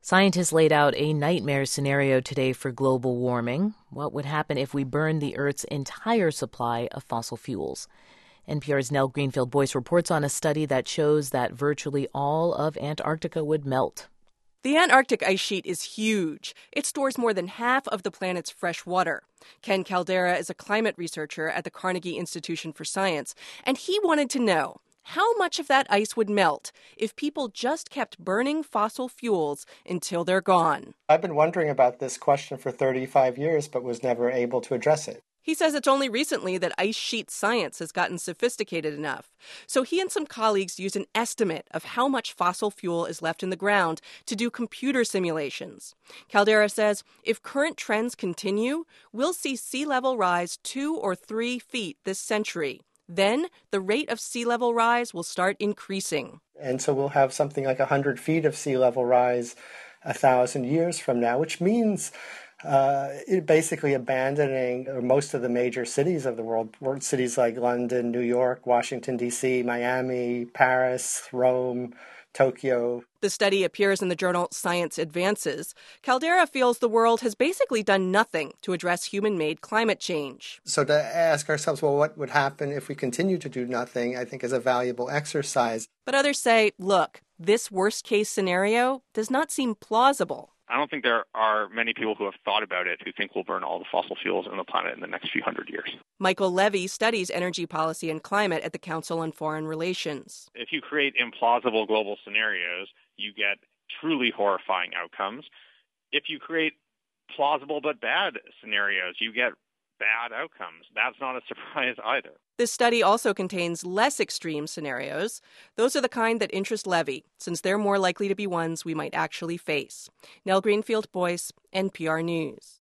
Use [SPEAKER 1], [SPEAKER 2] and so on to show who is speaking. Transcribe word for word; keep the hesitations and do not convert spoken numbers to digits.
[SPEAKER 1] Scientists laid out a nightmare scenario today for global warming. What would happen if we burned the Earth's entire supply of fossil fuels? N P R's Nell Greenfield-Boyce reports on a study that shows that virtually all of Antarctica would melt.
[SPEAKER 2] The Antarctic ice sheet is huge. It stores more than half of the planet's fresh water. Ken Caldeira is a climate researcher at the Carnegie Institution for Science, and he wanted to know how much of that ice would melt if people just kept burning fossil fuels until they're gone.
[SPEAKER 3] I've been wondering about this question for thirty-five years, but was never able to address it.
[SPEAKER 2] He says it's only recently that ice sheet science has gotten sophisticated enough. So he and some colleagues used an estimate of how much fossil fuel is left in the ground to do computer simulations. Caldeira says if current trends continue, we'll see sea level rise two or three feet this century. Then the rate of sea level rise will start increasing.
[SPEAKER 3] And so we'll have something like one hundred feet of sea level rise a thousand years from now, which means uh, it basically abandoning most of the major cities of the world, world cities like London, New York, Washington, D C, Miami, Paris, Rome, Tokyo.
[SPEAKER 2] The study appears in the journal Science Advances. Caldeira feels the world has basically done nothing to address human-made climate change.
[SPEAKER 3] So to ask ourselves, well, what would happen if we continue to do nothing, I think is a valuable exercise.
[SPEAKER 2] But others say, look, this worst-case scenario does not seem plausible.
[SPEAKER 4] I don't think there are many people who have thought about it who think we'll burn all the fossil fuels on the planet in the next few hundred years.
[SPEAKER 2] Michael Levy studies energy policy and climate at the Council on Foreign Relations.
[SPEAKER 4] If you create implausible global scenarios, you get truly horrifying outcomes. If you create plausible but bad scenarios, you get bad outcomes. That's not a surprise either.
[SPEAKER 2] This study also contains less extreme scenarios. Those are the kind that interest Levy, since they're more likely to be ones we might actually face. Nell Greenfield-Boyce, N P R News.